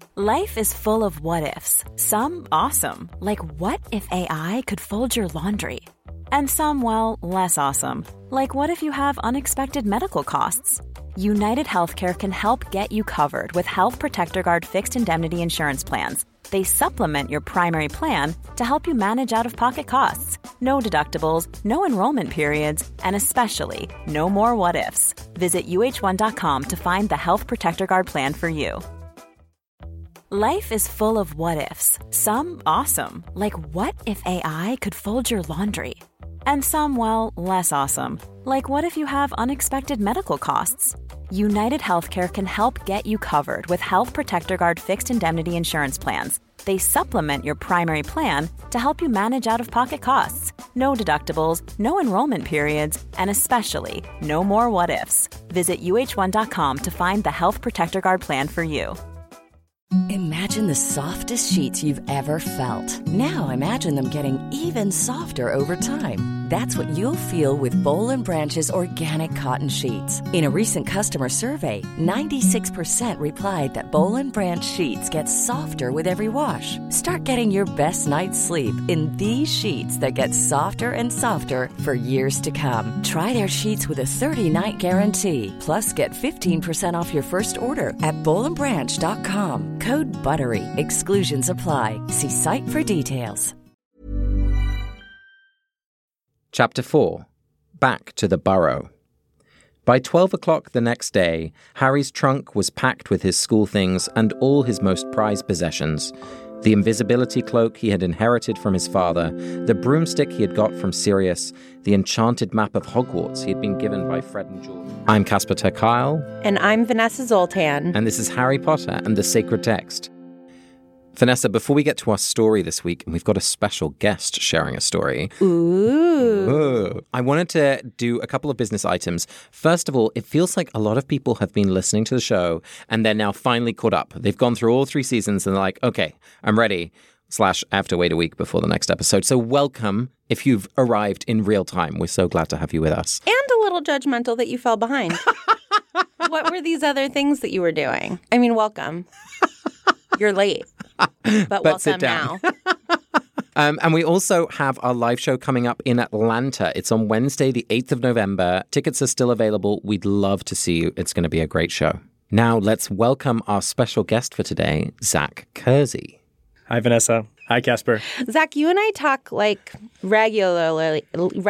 Life is full of what-ifs. Some awesome, like what if AI could fold your laundry? And some, well, less awesome, like what if you have unexpected medical costs? United Healthcare can help get you covered with Health Protector Guard fixed indemnity insurance plans. They supplement your primary plan to help you manage out-of-pocket costs. No deductibles, no enrollment periods, and especially no more what-ifs. Visit uh1.com to find the Health Protector Guard plan for you. Life is full of what-ifs. Some awesome, like what if AI could fold your laundry? And some, well, less awesome, like what if you have unexpected medical costs? United Healthcare can help get you covered with Health Protector Guard fixed indemnity insurance plans. They supplement your primary plan to help you manage out-of-pocket costs. No deductibles, no enrollment periods, and especially no more what-ifs. Visit uh1.com to find the Health Protector Guard plan for you. Imagine the softest sheets you've ever felt. Now imagine them getting even softer over time. That's what you'll feel with Boll & Branch's organic cotton sheets. In a recent customer survey, 96% replied that Boll & Branch sheets get softer with every wash. Start getting your best night's sleep in these sheets that get softer and softer for years to come. Try their sheets with a 30-night guarantee. Plus, get 15% off your first order at bollandbranch.com. Code BUTTERY. Exclusions apply. See site for details. Chapter 4. Back to the Burrow. By 12 o'clock the next day, Harry's trunk was packed with his school things and all his most prized possessions. The invisibility cloak he had inherited from his father, the broomstick he had got from Sirius, the enchanted map of Hogwarts he had been given by Fred and George. I'm Casper ter Kuile. And I'm Vanessa Zoltan. And this is Harry Potter and the Sacred Text. Vanessa, before we get to our story this week, and we've got a special guest sharing a story. Ooh. I wanted to do a couple of business items. First of all, it feels like a lot of people have been listening to the show and they're now finally caught up. They've gone through all 3 seasons and they're like, okay, I'm ready. / I have to wait a week before the next episode. So welcome if you've arrived in real time. We're so glad to have you with us. And a little judgmental that you fell behind. What were these other things that you were doing? I mean, welcome. You're late. But welcome now. And we also have our live show coming up in Atlanta. It's on Wednesday, the 8th of November. Tickets are still available. We'd love to see you. It's going to be a great show. Now, let's welcome our special guest for today, Zach Kersey. Hi, Vanessa. Hi, Casper. Zach, you and I talk like regularly.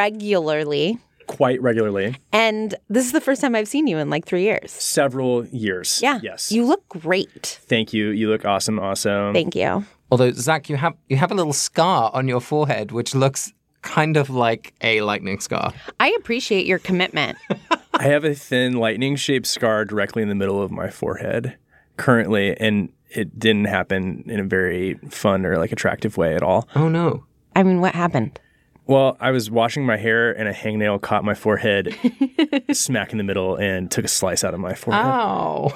Quite regularly. And this is the first time I've seen you in like 3 years. Several years. Yeah. Yes. You look great. Thank you. You look awesome. Thank you. Although, Zach, you have a little scar on your forehead, which looks kind of like a lightning scar. I appreciate your commitment. I have a thin lightning-shaped scar directly in the middle of my forehead currently, and it didn't happen in a very fun or like attractive way at all. Oh, no. I mean, what happened? Well, I was washing my hair and a hangnail caught my forehead smack in the middle and took a slice out of my forehead. Oh.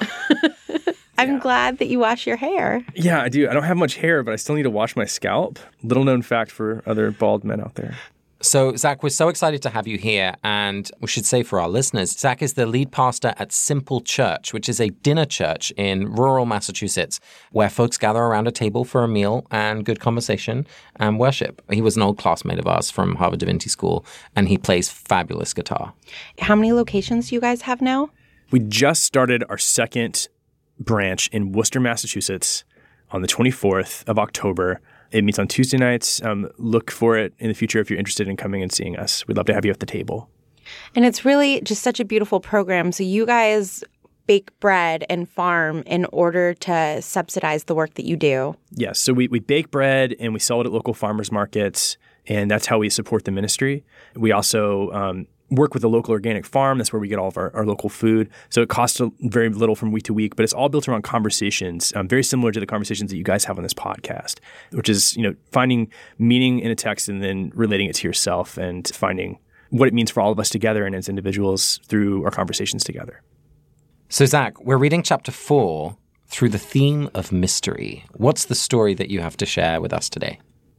I'm glad that you wash your hair. Yeah, I do. I don't have much hair, but I still need to wash my scalp. Little known fact for other bald men out there. So, Zach, we're so excited to have you here. And we should say for our listeners, Zach is the lead pastor at Simple Church, which is a dinner church in rural Massachusetts where folks gather around a table for a meal and good conversation and worship. He was an old classmate of ours from Harvard Divinity School, and he plays fabulous guitar. How many locations do you guys have now? We just started our second branch in Worcester, Massachusetts on the 24th of October. It meets on Tuesday nights. Look for it in the future if you're interested in coming and seeing us. We'd love to have you at the table. And it's really just such a beautiful program. So you guys bake bread and farm in order to subsidize the work that you do. Yes. So we bake bread and we sell it at local farmers markets, and that's how we support the ministry. We also work with a local organic farm. That's where we get all of our local food. So it costs very little from week to week, but it's all built around conversations, very similar to the conversations that you guys have on this podcast, which is, finding meaning in a text and then relating it to yourself and finding what it means for all of us together and as individuals through our conversations together. So, Zach, we're reading chapter 4 through the theme of mystery. What's the story that you have to share with us today?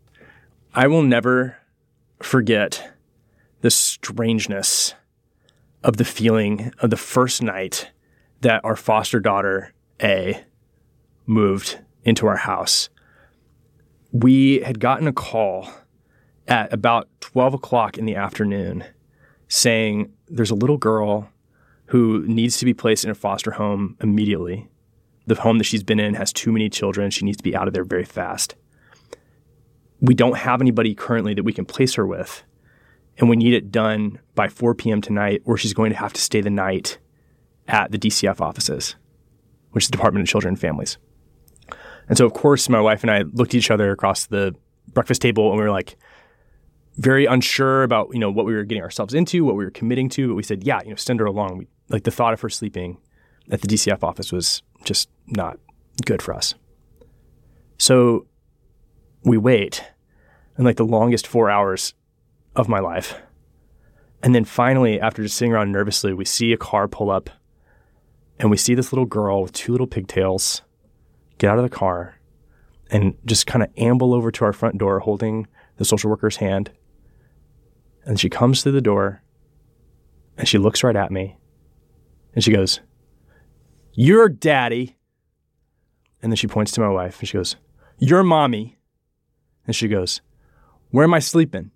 I will never forget the strangeness of the feeling of the first night that our foster daughter, A, moved into our house. We had gotten a call at about 12 o'clock in the afternoon saying there's a little girl who needs to be placed in a foster home immediately. The home that she's been in has too many children. She needs to be out of there very fast. We don't have anybody currently that we can place her with, and we need it done by 4 p.m. tonight, or she's going to have to stay the night at the DCF offices, which is the Department of Children and Families. And so, of course, my wife and I looked at each other across the breakfast table, and we were like very unsure about, what we were getting ourselves into, what we were committing to. But we said, yeah, send her along. The thought of her sleeping at the DCF office was just not good for us. So we wait, and the longest 4 hours of my life. And then finally, after just sitting around nervously, we see a car pull up, and we see this little girl with 2 little pigtails get out of the car and just kind of amble over to our front door holding the social worker's hand. And she comes through the door, and she looks right at me, and she goes, "You're daddy." And then she points to my wife, and she goes, "You're mommy." And she goes, "Where am I sleeping?"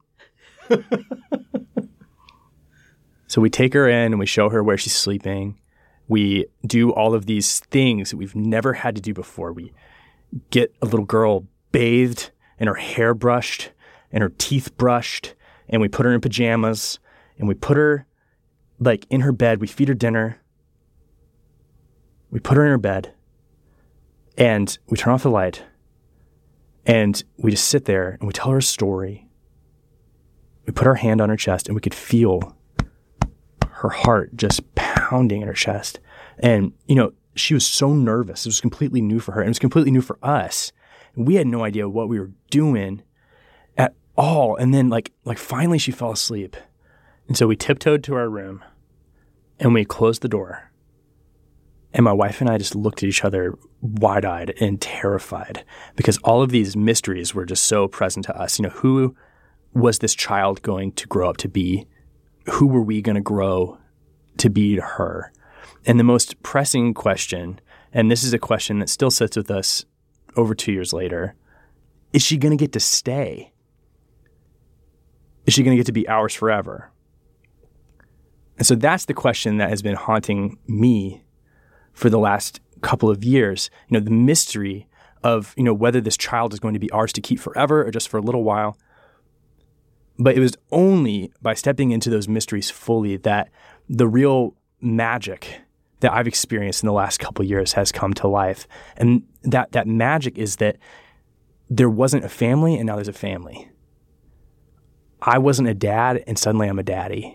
So we take her in, and we show her where she's sleeping. We do all of these things that we've never had to do before. We get a little girl bathed and her hair brushed and her teeth brushed, and we put her in pajamas, and we put her in her bed. We feed her dinner. We put her in her bed, and we turn off the light, and we just sit there and we tell her a story. We put our hand on her chest, and we could feel her heart just pounding in her chest. And, she was so nervous. It was completely new for her, and it was completely new for us. We had no idea what we were doing at all. And then finally she fell asleep. And so we tiptoed to our room, and we closed the door. And my wife and I just looked at each other wide-eyed and terrified, because all of these mysteries were just so present to us. Who was this child going to grow up to be? Who were we going to grow to be to her? And the most pressing question, and this is a question that still sits with us over 2 years later, is she going to get to stay? Is she going to get to be ours forever? And so that's the question that has been haunting me for the last couple of years. The mystery of, whether this child is going to be ours to keep forever or just for a little while. But it was only by stepping into those mysteries fully that the real magic that I've experienced in the last couple of years has come to life. And that magic is that there wasn't a family, and now there's a family. I wasn't a dad, and suddenly I'm a daddy.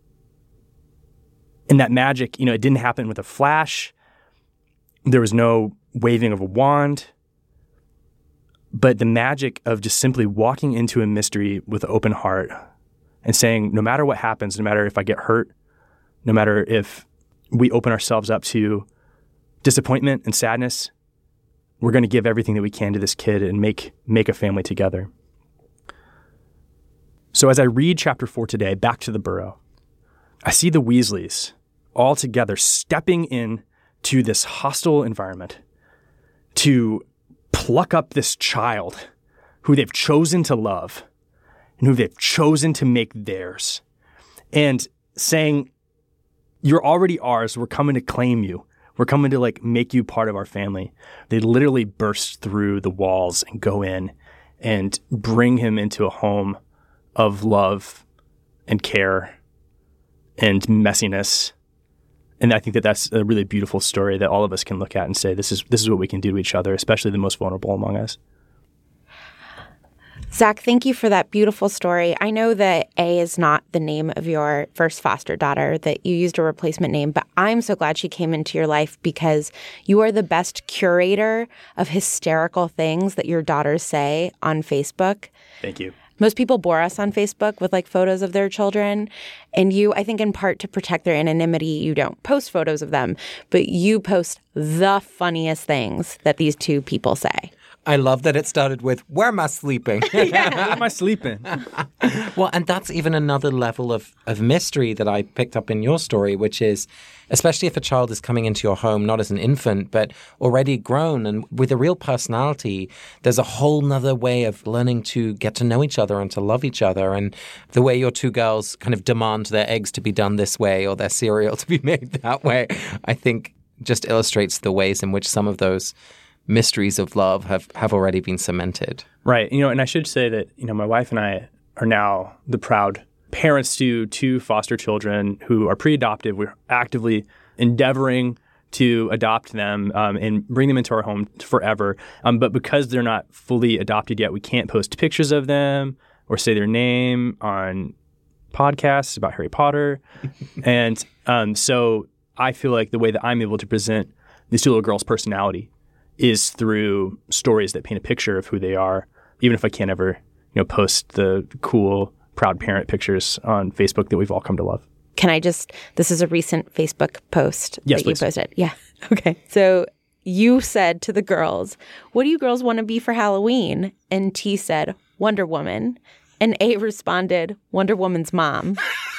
And that magic, it didn't happen with a flash. There was no waving of a wand. But the magic of just simply walking into a mystery with an open heart and saying, no matter what happens, no matter if I get hurt, no matter if we open ourselves up to disappointment and sadness, we're going to give everything that we can to this kid and make a family together. So as I read chapter 4 today, Back to the Burrow, I see the Weasleys all together stepping in to this hostile environment to pluck up this child who they've chosen to love and who they've chosen to make theirs, and saying, "You're already ours. We're coming to claim you. We're coming to make you part of our family." They literally burst through the walls and go in and bring him into a home of love and care and messiness. And I think that that's a really beautiful story that all of us can look at and say, this is what we can do to each other, especially the most vulnerable among us. Zach, thank you for that beautiful story. I know that A is not the name of your first foster daughter, that you used a replacement name, but I'm so glad she came into your life because you are the best curator of hysterical things that your daughters say on Facebook. Thank you. Most people bore us on Facebook with photos of their children. And you, I think in part to protect their anonymity, you don't post photos of them, but you post the funniest things that these two people say. I love that it started with, where am I sleeping? Where am I sleeping? Well, and that's even another level of mystery that I picked up in your story, which is, especially if a child is coming into your home, not as an infant, but already grown and with a real personality, there's a whole nother way of learning to get to know each other and to love each other. And the way your two girls kind of demand their eggs to be done this way or their cereal to be made that way, I think just illustrates the ways in which some of those mysteries of love have already been cemented. Right. And I should say that, my wife and I are now the proud parents to two foster children who are pre-adoptive. We're actively endeavoring to adopt them and bring them into our home forever. But because they're not fully adopted yet, we can't post pictures of them or say their name on podcasts about Harry Potter. And so I feel like the way that I'm able to present these two little girls' personality is through stories that paint a picture of who they are, even if I can't ever, post the cool, proud parent pictures on Facebook that we've all come to love. This is a recent Facebook post yes, that you posted. Yeah. Okay. So you said to the girls, what do you girls want to be for Halloween? And T said, Wonder Woman. And A responded, Wonder Woman's mom.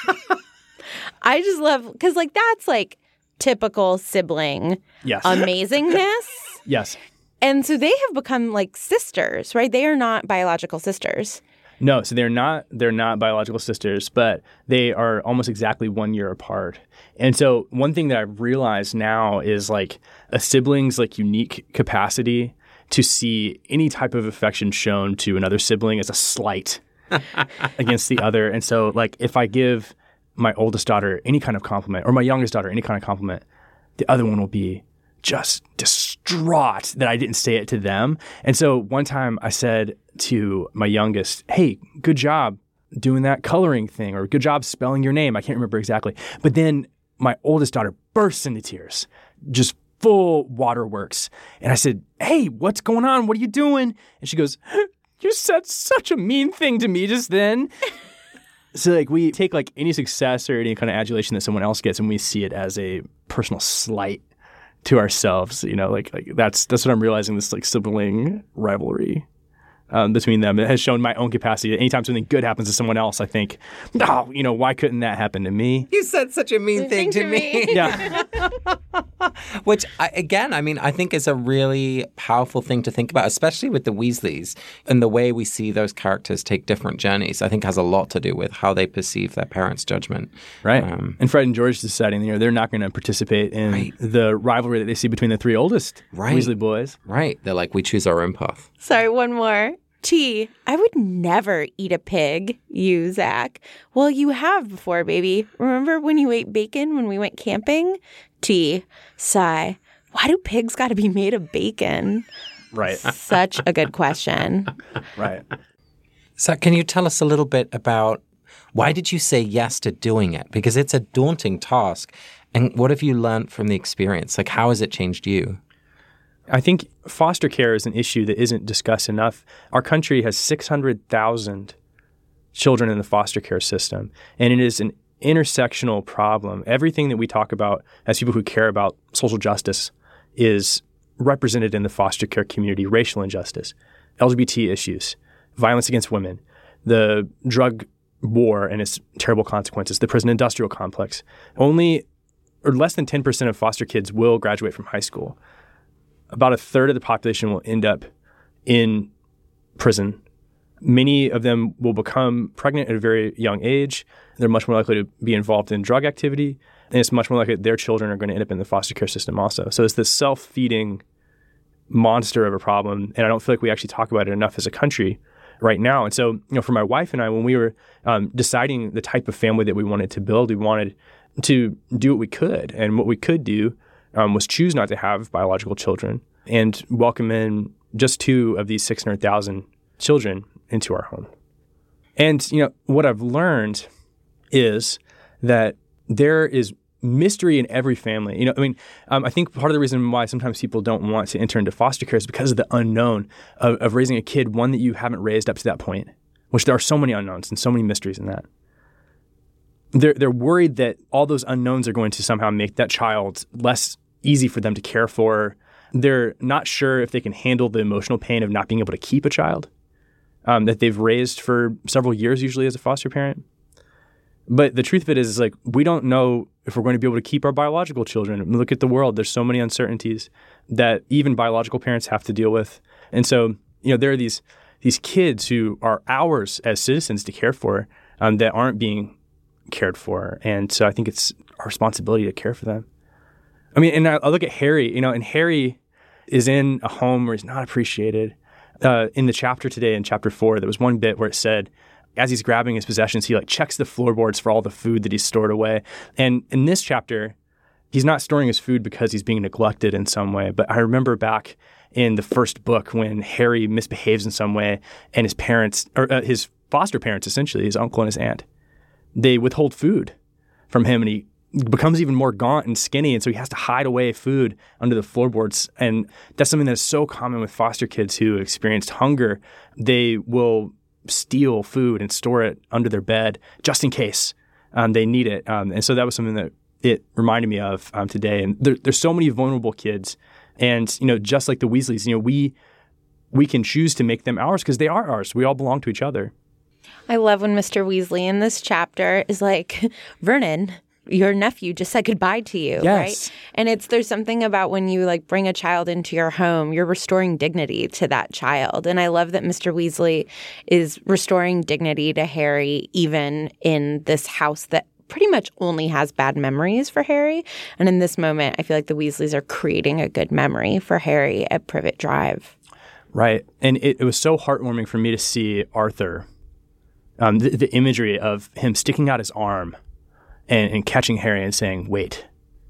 I just love, because that's typical sibling amazingness. Yes. And so they have become sisters, right? They are not biological sisters. No, so they're not biological sisters, but they are almost exactly 1 year apart. And so one thing that I've realized now is a sibling's unique capacity to see any type of affection shown to another sibling as a slight against the other. And so if I give my oldest daughter any kind of compliment or my youngest daughter any kind of compliment, the other one will be just distraught that I didn't say it to them. And so one time I said to my youngest, hey, good job doing that coloring thing, or good job spelling your name. I can't remember exactly. But then my oldest daughter bursts into tears, just full waterworks. And I said, hey, what's going on? What are you doing? And she goes, you said such a mean thing to me just then. So we take any success or any kind of adulation that someone else gets and we see it as a personal slight to ourselves, that's what I'm realizing, this sibling rivalry between them. It has shown my own capacity. Anytime something good happens to someone else, I think, why couldn't that happen to me? You said such a mean thing to me. Yeah. Which, I think is a really powerful thing to think about, especially with the Weasleys and the way we see those characters take different journeys. I think has a lot to do with how they perceive their parents' judgment. Right. And Fred and George deciding, they're not going to participate in the rivalry that they see between the three oldest Weasley boys. Right. They're we choose our own path. Sorry, one more. T, I would never eat a pig, you, Zach. Well, you have before, baby. Remember when you ate bacon when we went camping? T, sigh. Why do pigs got to be made of bacon? Right. Such a good question. Right. So can you tell us a little bit about why did you say yes to doing it? Because it's a daunting task. And what have you learned from the experience? How has it changed you? I think foster care is an issue that isn't discussed enough. Our country has 600,000 children in the foster care system, and it is an intersectional problem. Everything that we talk about as people who care about social justice is represented in the foster care community: racial injustice, LGBT issues, violence against women, the drug war and its terrible consequences, the prison industrial complex. Less than 10% of foster kids will graduate from high school. About a third of the population will end up in prison. Many of them will become pregnant at a very young age. They're much more likely to be involved in drug activity, and it's much more likely that their children are going to end up in the foster care system also. So it's this self-feeding monster of a problem, and I don't feel like we actually talk about it enough as a country right now. And so, for my wife and I, when we were deciding the type of family that we wanted to build, we wanted to do what we could. And what we could do was choose not to have biological children and welcome in just 2 of these 600,000 children into our home. And, what I've learned is that there is mystery in every family. I think part of the reason why sometimes people don't want to enter into foster care is because of the unknown of raising a kid, one that you haven't raised up to that point, which there are so many unknowns and so many mysteries in that. They're worried that all those unknowns are going to somehow make that child less easy for them to care for, They're not sure if they can handle the emotional pain of not being able to keep a child that they've raised for several years, usually as a foster parent. But the truth of it is like, we don't know if we're going to be able to keep our biological children. I mean, look at the world. There's so many uncertainties that even biological parents have to deal with. And so, there are these kids who are ours as citizens to care for that aren't being cared for. And so I think it's our responsibility to care for them. I mean, and I look at Harry, and Harry is in a home where he's not appreciated. In the chapter today, in chapter 4, there was one bit where it said, as he's grabbing his possessions, he checks the floorboards for all the food that he's stored away. And in this chapter, he's not storing his food because he's being neglected in some way. But I remember back in the first book when Harry misbehaves in some way and his parents, or his foster parents, essentially, his uncle and his aunt, they withhold food from him, and he becomes even more gaunt and skinny, and so he has to hide away food under the floorboards. And that's something that's so common with foster kids who experienced hunger. They will steal food and store it under their bed just in case they need it. And so that was something that it reminded me of today. And there's so many vulnerable kids. And, just like the Weasleys, we can choose to make them ours because they are ours. We all belong to each other. I love when Mr. Weasley in this chapter is like, Vernon, your nephew just said goodbye to you, yes. Right? And there's something about when you bring a child into your home, you're restoring dignity to that child. And I love that Mr. Weasley is restoring dignity to Harry, even in this house that pretty much only has bad memories for Harry. And in this moment, I feel like the Weasleys are creating a good memory for Harry at Privet Drive. Right. And it was so heartwarming for me to see Arthur, the imagery of him sticking out his arm and catching Harry and saying, wait,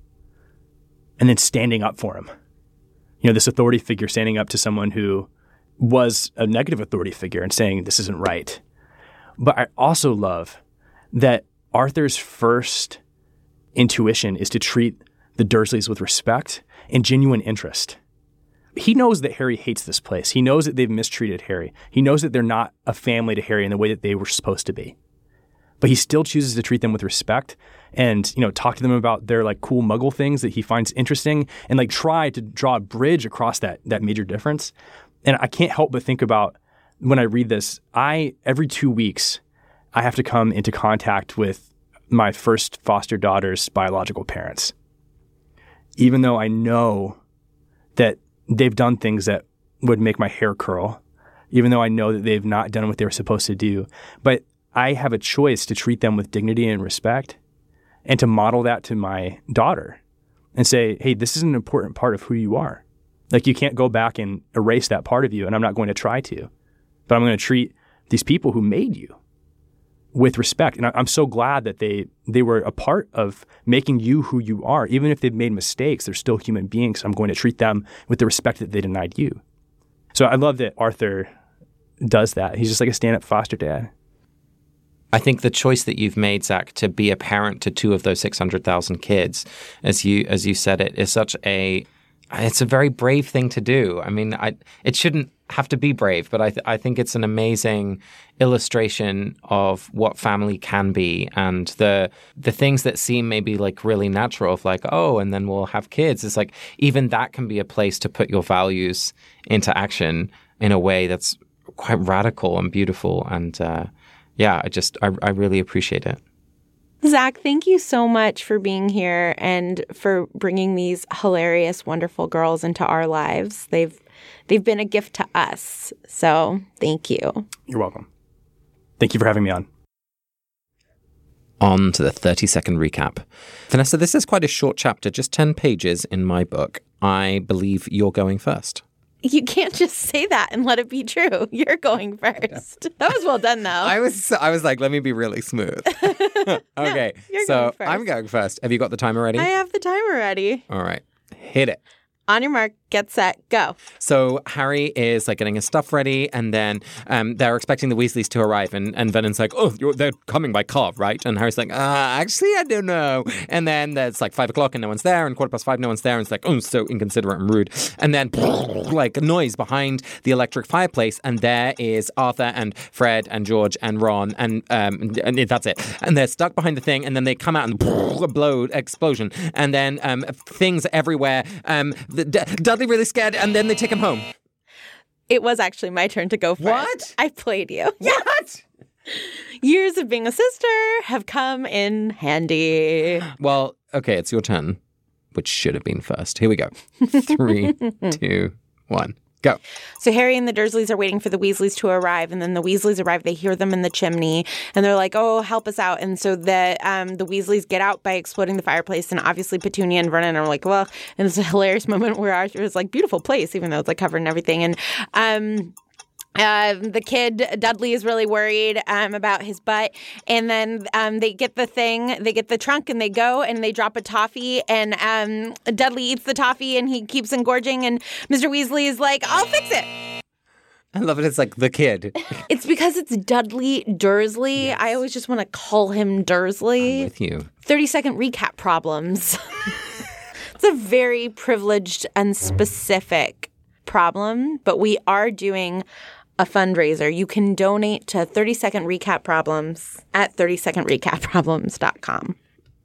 and then standing up for him. This authority figure standing up to someone who was a negative authority figure and saying, this isn't right. But I also love that Arthur's first intuition is to treat the Dursleys with respect and genuine interest. He knows that Harry hates this place. He knows that they've mistreated Harry. He knows that they're not a family to Harry in the way that they were supposed to be. But he still chooses to treat them with respect and, talk to them about their cool muggle things that he finds interesting and try to draw a bridge across that major difference. And I can't help but think about when I read this, every 2 weeks, I have to come into contact with my first foster daughter's biological parents. Even though I know that they've done things that would make my hair curl, even though I know that they've not done what they were supposed to do. But I have a choice to treat them with dignity and respect and to model that to my daughter and say, hey, this is an important part of who you are. You can't go back and erase that part of you, and I'm not going to try to. But I'm going to treat these people who made you with respect. And I'm so glad that they were a part of making you who you are. Even if they've made mistakes, they're still human beings. So I'm going to treat them with the respect that they denied you. So I love that Arthur does that. He's just like a stand-up foster dad. I think the choice that you've made, Zach, to be a parent to 2 of those 600,000 kids, as you said it, is it's a very brave thing to do. I mean, it shouldn't have to be brave, but I think it's an amazing illustration of what family can be, and the things that seem maybe really natural of and then we'll have kids. It's even that can be a place to put your values into action in a way that's quite radical and beautiful. And I really appreciate it. Zach, thank you so much for being here and for bringing these hilarious, wonderful girls into our lives. They've been a gift to us. So thank you. You're welcome. Thank you for having me on. On to the 30-second recap. Vanessa, this is quite a short chapter, just 10 pages in my book. I believe you're going first. You can't just say that and let it be true. You're going first. That was well done, though. I was like, let me be really smooth. Okay, you're so going first. I'm going first. Have you got the timer ready? I have the timer ready. All right, hit it. On your mark, get set, go. So Harry is getting his stuff ready, and then they're expecting the Weasleys to arrive, and Vernon's like, oh, they're coming by car, right? And Harry's like, actually, I don't know. And then there's 5 o'clock and no one's there, and 5:15, no one's there, and it's oh, so inconsiderate and rude. And then a noise behind the electric fireplace, and there is Arthur and Fred and George and Ron, and that's it. And they're stuck behind the thing, and then they come out and explosion, and then things everywhere. Dudley Dudley really scared, and then they take him home. It was actually my turn to go first. What? I played you. What? Years of being a sister have come in handy. Well, okay, it's your turn, which should have been first. Here we go. 3, 2, 1. Go. So Harry and the Dursleys are waiting for the Weasleys to arrive, and then the Weasleys arrive. They hear them in the chimney, and they're like, "Oh, help us out!" And so the Weasleys get out by exploding the fireplace, and obviously Petunia and Vernon are like, "Well," and it's a hilarious moment where Arthur is like, "Beautiful place," even though it's like covered in everything, and the kid, Dudley, is really worried about his butt. And then they get the trunk, and they go and they drop a toffee. And Dudley eats the toffee, and he keeps engorging. And Mr. Weasley is like, "I'll fix it." I love it. It's like the kid. It's because it's Dudley Dursley. Yes. I always just want to call him Dursley. I'm with you. 30-second recap problems. It's a very privileged and specific problem, but we are doing a fundraiser. You can donate to 30-second recap problems at 30secondrecapproblems.com.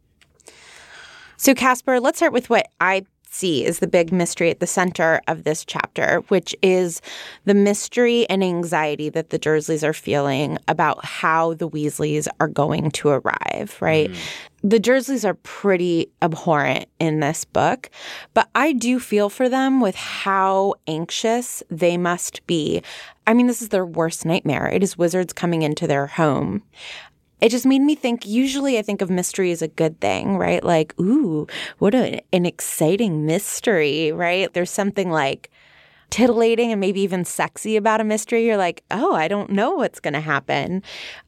So, Casper, let's start with what I see is the big mystery at the center of this chapter, which is the mystery and anxiety that the Dursleys are feeling about how the Weasleys are going to arrive, right? The Dursleys are pretty abhorrent in this book, but I do feel for them with how anxious they must be. I mean, this is their worst nightmare. It is wizards coming into their home. It just made me think, usually I think of mystery as a good thing, right? Like, ooh, what an exciting mystery, right? There's something like titillating and maybe even sexy about a mystery. You're like, oh, I don't know what's going to happen.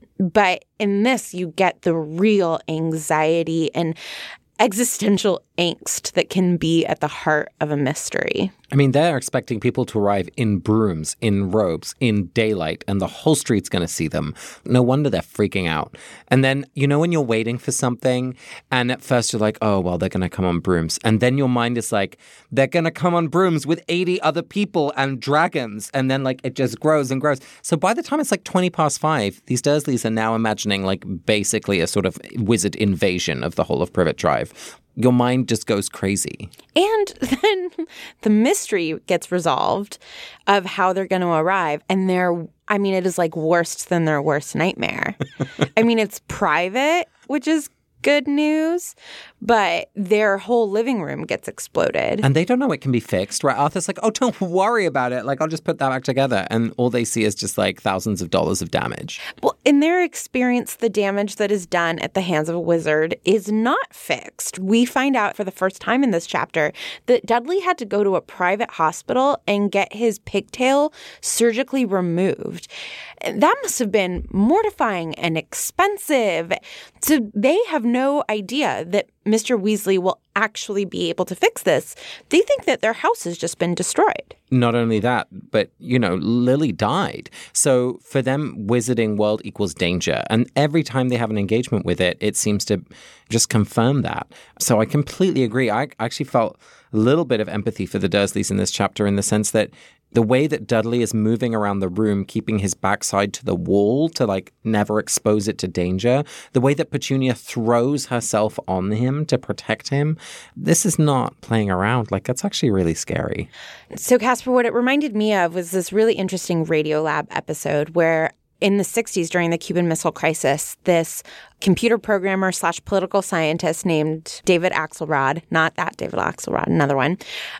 But in this, you get the real anxiety and existential angst that can be at the heart of a mystery. I mean, they're expecting people to arrive in brooms, in robes, in daylight, and the whole street's going to see them. No wonder they're freaking out. And then, you know, when you're waiting for something, and at first you're like, oh, well, they're going to come on brooms. And then your mind is like, they're going to come on brooms with 80 other people and dragons. And then, like, it just grows and grows. So by the time it's like 5:20, these Dursleys are now imagining, like, basically a sort of wizard invasion of the whole of Privet Drive. Your mind just goes crazy. And then the mystery gets resolved of how they're going to arrive. And it is like worse than their worst nightmare. I mean, it's private, which is good news, but their whole living room gets exploded. And they don't know it can be fixed, right? Arthur's like, oh, don't worry about it. Like, I'll just put that back together. And all they see is just like thousands of dollars of damage. Well, in their experience, the damage that is done at the hands of a wizard is not fixed. We find out for the first time in this chapter that Dudley had to go to a private hospital and get his pigtail surgically removed. That must have been mortifying and expensive. So they have no idea that Mr. Weasley will actually be able to fix this. They think that their house has just been destroyed. Not only that, but, you know, Lily died. So for them, Wizarding World equals danger. And every time they have an engagement with it, it seems to just confirm that. So I completely agree. I actually felt a little bit of empathy for the Dursleys in this chapter in the sense that the way that Dudley is moving around the room, keeping his backside to the wall to, like, never expose it to danger, the way that Petunia throws herself on him to protect him, this is not playing around. Like, that's actually really scary. So, Casper, what it reminded me of was this really interesting Radiolab episode where in the 60s, during the Cuban Missile Crisis, this computer programmer / political scientist named David Axelrod, not that David Axelrod, another one,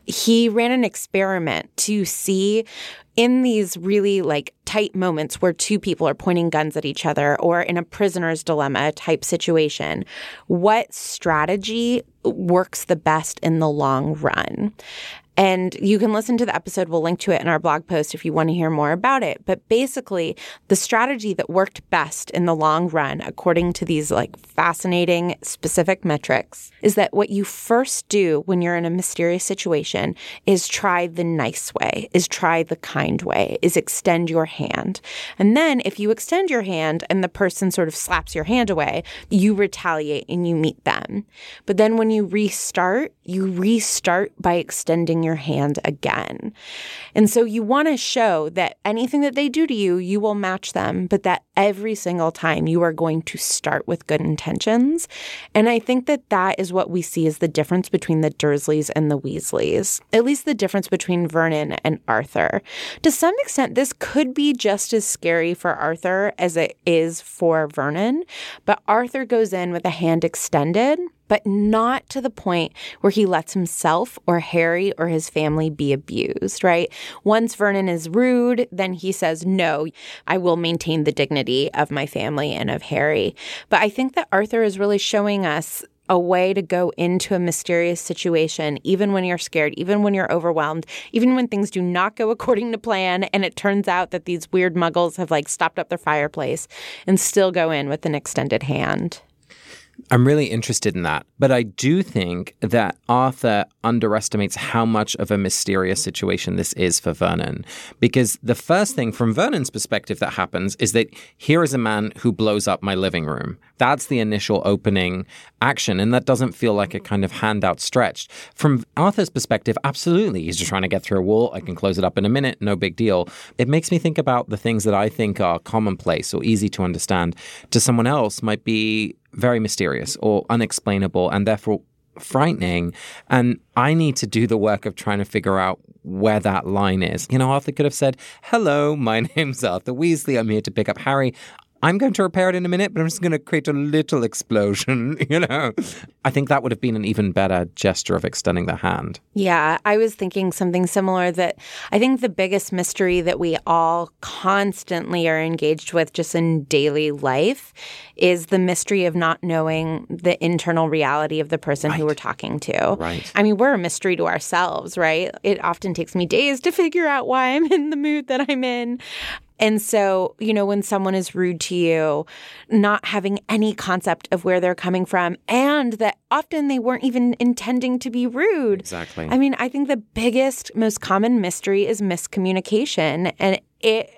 he ran an experiment to see in these really like tight moments where two people are pointing guns at each other or in a prisoner's dilemma type situation, what strategy works the best in the long run. And you can listen to the episode. We'll link to it in our blog post if you want to hear more about it. But basically, the strategy that worked best in the long run, according to these like fascinating specific metrics, is that what you first do when you're in a mysterious situation is try the nice way, is try the kind way, is extend your hand. And then if you extend your hand and the person sort of slaps your hand away, you retaliate and you meet them. But then when you restart by extending your your hand again. And so you want to show that anything that they do to you, you will match them, but that every single time you are going to start with good intentions. And I think that that is what we see as the difference between the Dursleys and the Weasleys, at least the difference between Vernon and Arthur. To some extent, this could be just as scary for Arthur as it is for Vernon, but Arthur goes in with a hand extended, but not to the point where he lets himself or Harry or his family be abused, right? Once Vernon is rude, then he says, no, I will maintain the dignity of my family and of Harry. But I think that Arthur is really showing us a way to go into a mysterious situation, even when you're scared, even when you're overwhelmed, even when things do not go according to plan, and it turns out that these weird muggles have stopped up their fireplace, and still go in with an extended hand. I'm really interested in that. But I do think that Arthur underestimates how much of a mysterious situation this is for Vernon. Because the first thing from Vernon's perspective that happens is that here is a man who blows up my living room. That's the initial opening action. And that doesn't feel like a kind of hand outstretched. From Arthur's perspective, absolutely. He's just trying to get through a wall. I can close it up in a minute. No big deal. It makes me think about the things that I think are commonplace or easy to understand to someone else might be very mysterious or unexplainable and therefore frightening. And I need to do the work of trying to figure out where that line is. Arthur could have said, hello, my name's Arthur Weasley. I'm here to pick up Harry. I'm going to repair it in a minute, but I'm just going to create a little explosion, I think that would have been an even better gesture of extending the hand. Yeah, I was thinking something similar, that I think the biggest mystery that we all constantly are engaged with just in daily life is the mystery of not knowing the internal reality of the person who we're talking to. Right. I mean, we're a mystery to ourselves, right? It often takes me days to figure out why I'm in the mood that I'm in. And so, when someone is rude to you, not having any concept of where they're coming from, and that often they weren't even intending to be rude. Exactly. I mean, I think the biggest, most common mystery is miscommunication, and it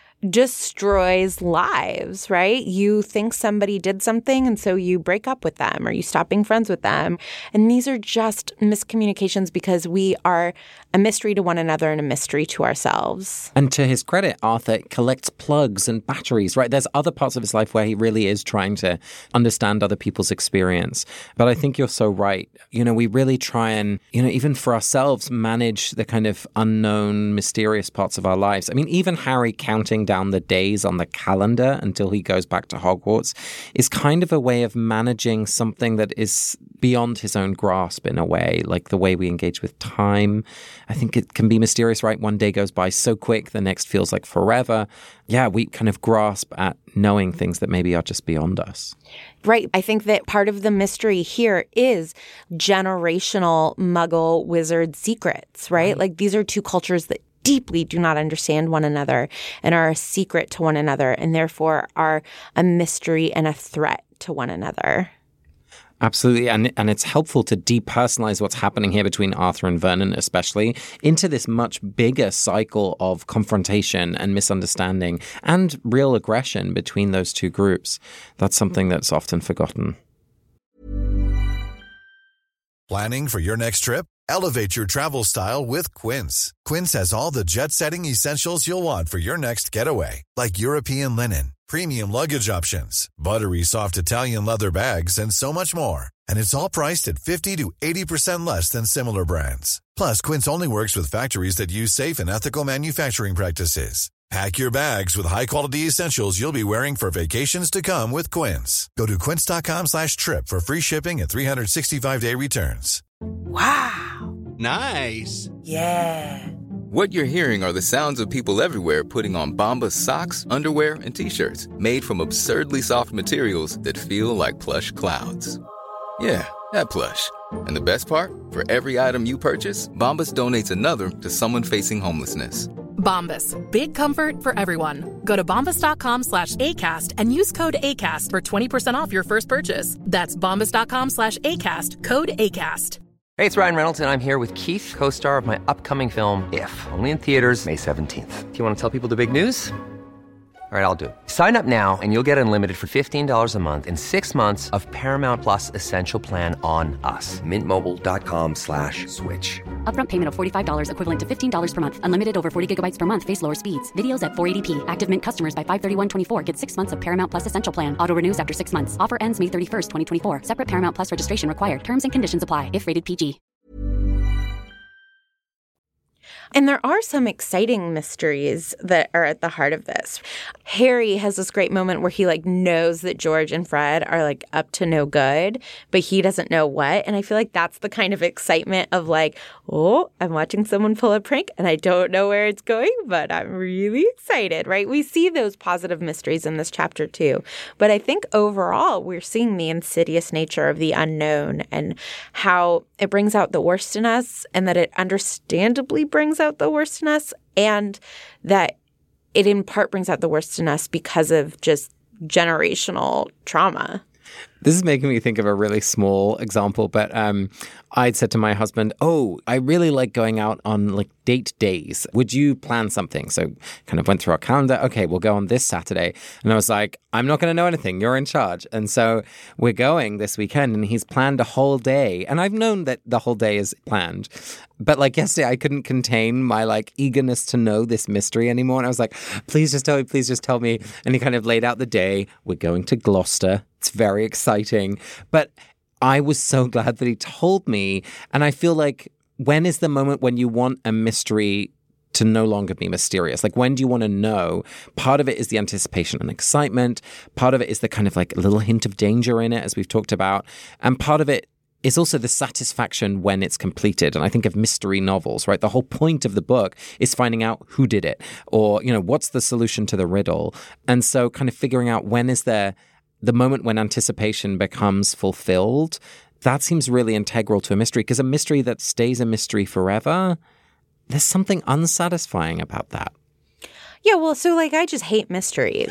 destroys lives, right? You think somebody did something, and so you break up with them or you stop being friends with them. And these are just miscommunications because we are a mystery to one another and a mystery to ourselves. And to his credit, Arthur collects plugs and batteries, right? There's other parts of his life where he really is trying to understand other people's experience. But I think you're so right. We really try and, even for ourselves, manage the kind of unknown, mysterious parts of our lives. I mean, even Harry counting down the days on the calendar until he goes back to Hogwarts is kind of a way of managing something that is beyond his own grasp in a way, like the way we engage with time. I think it can be mysterious, right? One day goes by so quick, the next feels like forever. Yeah, we kind of grasp at knowing things that maybe are just beyond us. Right. I think that part of the mystery here is generational Muggle wizard secrets, right? Like these are two cultures that deeply do not understand one another and are a secret to one another and therefore are a mystery and a threat to one another. Absolutely. And it's helpful to depersonalize what's happening here between Arthur and Vernon, especially, into this much bigger cycle of confrontation and misunderstanding and real aggression between those two groups. That's something that's often forgotten. Planning for your next trip? Elevate your travel style with Quince. Quince has all the jet-setting essentials you'll want for your next getaway, like European linen, premium luggage options, buttery soft Italian leather bags, and so much more. And it's all priced at 50 to 80% less than similar brands. Plus, Quince only works with factories that use safe and ethical manufacturing practices. Pack your bags with high-quality essentials you'll be wearing for vacations to come with Quince. Go to quince.com/trip for free shipping and 365-day returns. Wow. Nice. Yeah. What you're hearing are the sounds of people everywhere putting on Bombas socks, underwear, and T-shirts made from absurdly soft materials that feel like plush clouds. Yeah, that plush. And the best part? For every item you purchase, Bombas donates another to someone facing homelessness. Bombas. Big comfort for everyone. Go to bombas.com/ACAST and use code ACAST for 20% off your first purchase. That's bombas.com/ACAST. Code ACAST. Hey, it's Ryan Reynolds, and I'm here with Keith, co-star of my upcoming film, If, only in theaters May 17th. Do you want to tell people the big news? All right, I'll do it. Sign up now and you'll get unlimited for $15 a month and 6 months of Paramount Plus Essential Plan on us. MintMobile.com/switch. Upfront payment of $45 equivalent to $15 per month. Unlimited over 40 gigabytes per month. Face lower speeds. Videos at 480p. Active Mint customers by 531.24 get 6 months of Paramount Plus Essential Plan. Auto renews after 6 months. Offer ends May 31st, 2024. Separate Paramount Plus registration required. Terms and conditions apply if rated PG. And there are some exciting mysteries that are at the heart of this. Harry has this great moment where he knows that George and Fred are up to no good, but he doesn't know what. And I feel like that's the kind of excitement of oh, I'm watching someone pull a prank and I don't know where it's going, but I'm really excited, right? We see those positive mysteries in this chapter too. But I think overall we're seeing the insidious nature of the unknown and how it brings out the worst in us, and that it understandably brings out the worst in us, and that it in part brings out the worst in us because of just generational trauma. This is making me think of a really small example, but I'd said to my husband, oh, I really like going out on date days. Would you plan something? So kind of went through our calendar. Okay, we'll go on this Saturday. And I was like, I'm not going to know anything. You're in charge. And so we're going this weekend, and he's planned a whole day. And I've known that the whole day is planned. But yesterday, I couldn't contain my eagerness to know this mystery anymore. And I was like, please just tell me, please just tell me. And he kind of laid out the day. We're going to Gloucester. It's very exciting. But I was so glad that he told me. And I feel when is the moment when you want a mystery to no longer be mysterious? When do you want to know? Part of it is the anticipation and excitement. Part of it is the kind of a little hint of danger in it, as we've talked about. And part of it is also the satisfaction when it's completed. And I think of mystery novels, right? The whole point of the book is finding out who did it, or, what's the solution to the riddle. And so kind of figuring out when is there the moment when anticipation becomes fulfilled. That seems really integral to a mystery, because a mystery that stays a mystery forever, there's something unsatisfying about that. Yeah, well, so I just hate mysteries.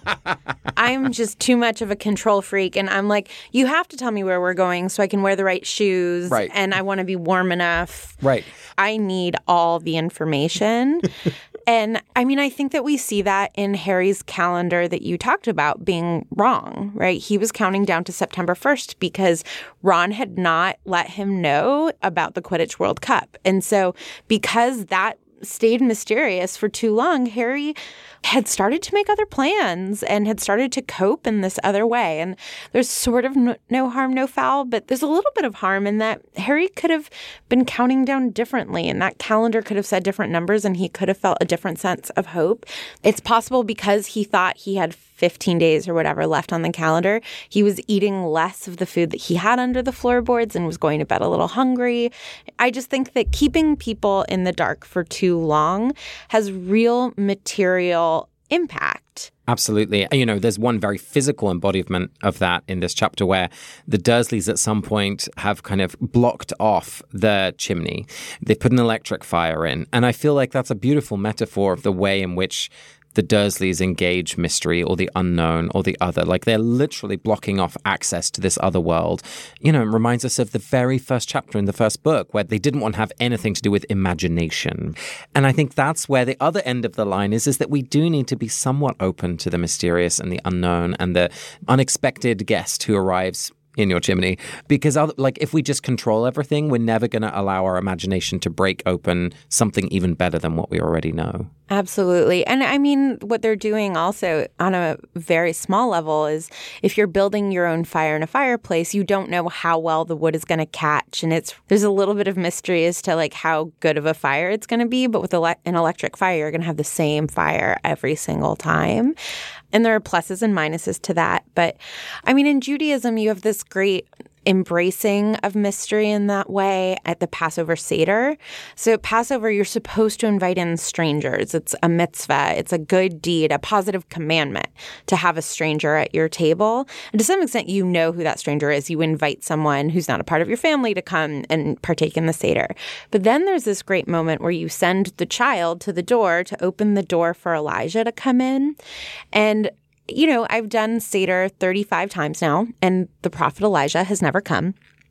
I'm just too much of a control freak. And I'm you have to tell me where we're going so I can wear the right shoes. Right. And I want to be warm enough. Right. I need all the information. And I think that we see that in Harry's calendar that you talked about being wrong, right? He was counting down to September 1st because Ron had not let him know about the Quidditch World Cup. And so because that stayed mysterious for too long, Harry had started to make other plans and had started to cope in this other way. And there's sort of no harm, no foul, but there's a little bit of harm in that Harry could have been counting down differently, and that calendar could have said different numbers, and he could have felt a different sense of hope. It's possible because he thought he had 15 days or whatever left on the calendar, he was eating less of the food that he had under the floorboards and was going to bed a little hungry. I just think that keeping people in the dark for too long has real material impact. Absolutely. There's one very physical embodiment of that in this chapter where the Dursleys at some point have kind of blocked off the chimney. They put an electric fire in. And I feel like that's a beautiful metaphor of the way in which the Dursleys engage mystery or the unknown or the other. They're literally blocking off access to this other world. It reminds us of the very first chapter in the first book where they didn't want to have anything to do with imagination. And I think that's where the other end of the line is that we do need to be somewhat open to the mysterious and the unknown and the unexpected guest who arrives in your chimney. Because if we just control everything, we're never going to allow our imagination to break open something even better than what we already know. Absolutely. And what they're doing also on a very small level is if you're building your own fire in a fireplace, you don't know how well the wood is going to catch. And there's a little bit of mystery as to how good of a fire it's going to be. But with an electric fire, you're going to have the same fire every single time. And there are pluses and minuses to that. But in Judaism, you have this great embracing of mystery in that way at the Passover Seder. So at Passover, you're supposed to invite in strangers. It's a mitzvah. It's a good deed, a positive commandment to have a stranger at your table. And to some extent, you know who that stranger is. You invite someone who's not a part of your family to come and partake in the Seder. But then there's this great moment where you send the child to the door to open the door for Elijah to come in. And I've done Seder 35 times now, and the prophet Elijah has never come.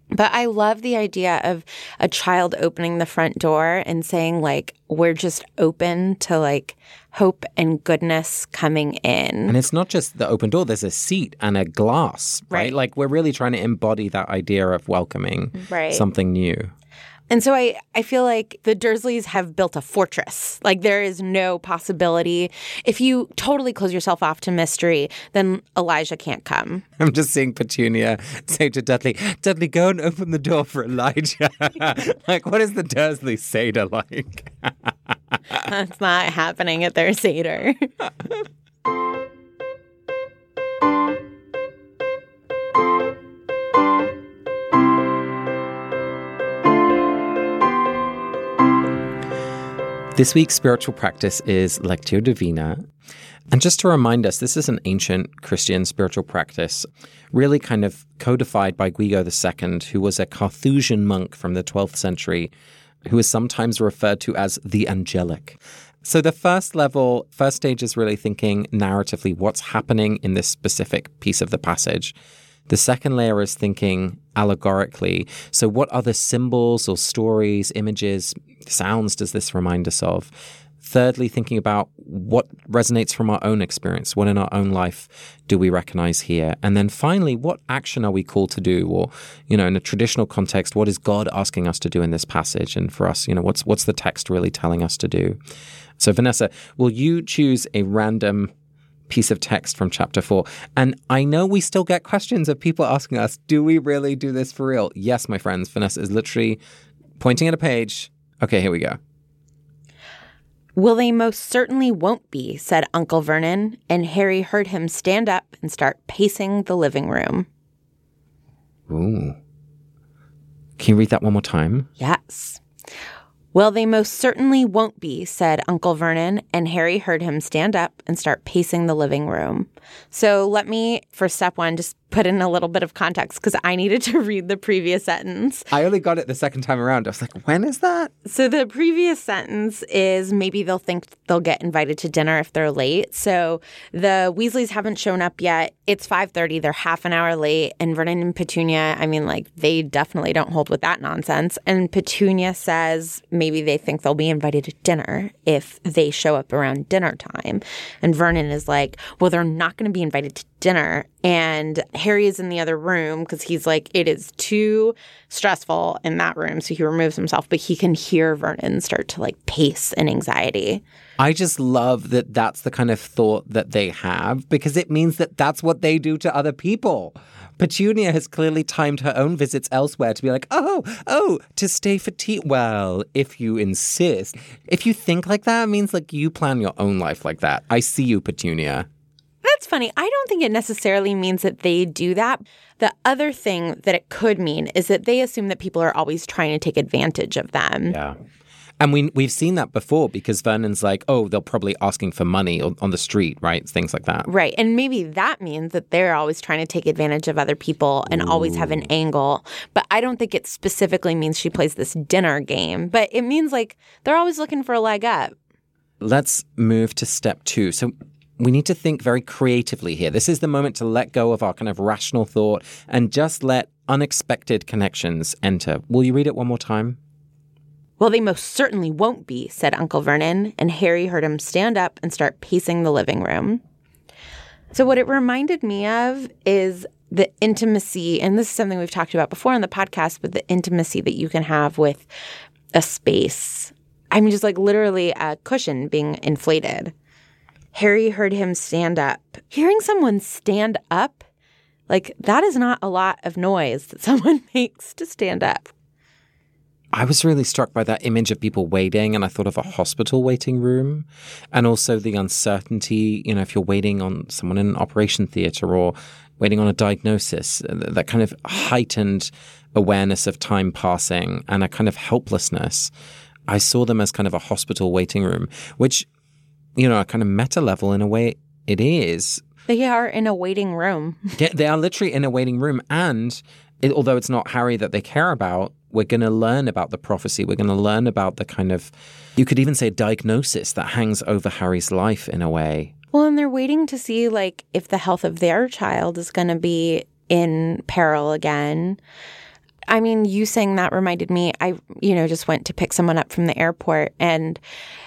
But I love the idea of a child opening the front door and saying, like, we're just open to, like, hope and goodness coming in. And it's not just the open door. There's a seat and a glass, right? Like, we're really trying to embody that idea of welcoming something new. And so I feel like the Dursleys have built a fortress. Like, there is no possibility. If you totally close yourself off to mystery, then Elijah can't come. I'm just seeing Petunia say to Dudley, Dudley, go and open the door for Elijah. Like, what does the Dursley Seder like? That's not happening at their Seder. This week's spiritual practice is Lectio Divina. And just to remind us, this is an ancient Christian spiritual practice, really kind of codified by Guido II, who was a Carthusian monk from the 12th century, who is sometimes referred to as the angelic. So the first stage is really thinking narratively what's happening in this specific piece of the passage. The second layer is thinking allegorically. So what other symbols or stories, images, sounds does this remind us of? Thirdly, thinking about what resonates from our own experience. What in our own life do we recognize here? And then finally, what action are we called to do? Or, in a traditional context, what is God asking us to do in this passage? And for us, what's the text really telling us to do? So Vanessa, will you choose a random piece of text from chapter 4? And I know we still get questions of people asking us, do we really do this for real? Yes, my friends. Vanessa is literally pointing at a page. Okay, here we go. Well, they most certainly won't be, said Uncle Vernon, and Harry heard him stand up and start pacing the living room. Ooh. Can you read that one more time? Yes. Well, they most certainly won't be, said Uncle Vernon, and Harry heard him stand up and start pacing the living room. So let me, for step one, just put in a little bit of context because I needed to read the previous sentence. I only got it the second time around. I was like, when is that? So the previous sentence is maybe they'll think they'll get invited to dinner if they're late. So the Weasleys haven't shown up yet. It's 5:30. They're half an hour late. And Vernon and Petunia, they definitely don't hold with that nonsense. And Petunia says maybe they think they'll be invited to dinner if they show up around dinner time. And Vernon is like, well, they're not going to be invited to dinner. And Harry is in the other room because he's like, it is too stressful in that room. So he removes himself, but he can hear Vernon start to pace in anxiety. I just love that that's the kind of thought that they have because it means that that's what they do to other people. Petunia has clearly timed her own visits elsewhere to be like, to stay for tea. Well, if you insist. If you think like that, it means you plan your own life like that. I see you, Petunia. That's funny. I don't think it necessarily means that they do that. The other thing that it could mean is that they assume that people are always trying to take advantage of them. Yeah. And we've seen that before because Vernon's like, they're probably asking for money on the street, right? Things like that. Right. And maybe that means that they're always trying to take advantage of other people and always have an angle. But I don't think it specifically means she plays this dinner game. But it means they're always looking for a leg up. Let's move to step 2. So we need to think very creatively here. This is the moment to let go of our kind of rational thought and just let unexpected connections enter. Will you read it one more time? Well, they most certainly won't be, said Uncle Vernon, and Harry heard him stand up and start pacing the living room. So what it reminded me of is the intimacy, and this is something we've talked about before on the podcast, but the intimacy that you can have with a space. Just literally a cushion being inflated. Harry heard him stand up. Hearing someone stand up, that is not a lot of noise that someone makes to stand up. I was really struck by that image of people waiting, and I thought of a hospital waiting room, and also the uncertainty, if you're waiting on someone in an operation theater or waiting on a diagnosis, that kind of heightened awareness of time passing and a kind of helplessness. I saw them as kind of a hospital waiting room, which, a kind of meta level in a way it is. They are in a waiting room. Yeah, they are literally in a waiting room. And although it's not Harry that they care about, we're going to learn about the prophecy. We're going to learn about the kind of, you could even say, diagnosis that hangs over Harry's life in a way. Well, and they're waiting to see, if the health of their child is going to be in peril again. I mean, you saying that reminded me, I just went to pick someone up from the airport, and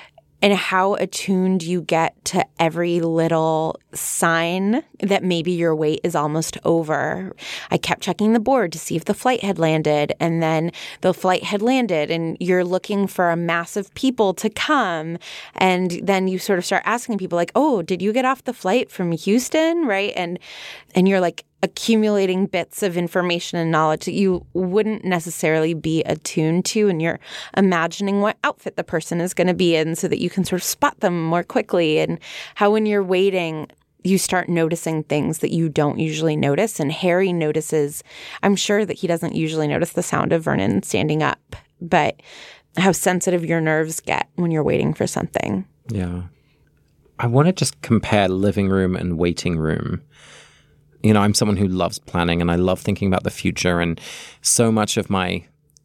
how attuned you get to every little sign that maybe your wait is almost over. I kept checking the board to see if the flight had landed, and then the flight had landed, and you're looking for a mass of people to come. And then you sort of start asking people like, oh, did you get off the flight from Houston? Right. And you're like accumulating bits of information and knowledge that you wouldn't necessarily be attuned to, and you're imagining what outfit the person is going to be in so that you can sort of spot them more quickly, and how when you're waiting, you start noticing things that you don't usually notice. And Harry notices, I'm sure that he doesn't usually notice the sound of Vernon standing up, but how sensitive your nerves get when you're waiting for something. Yeah. I want to just compare living room and waiting room. You know, I'm someone who loves planning and I love thinking about the future, and so much of my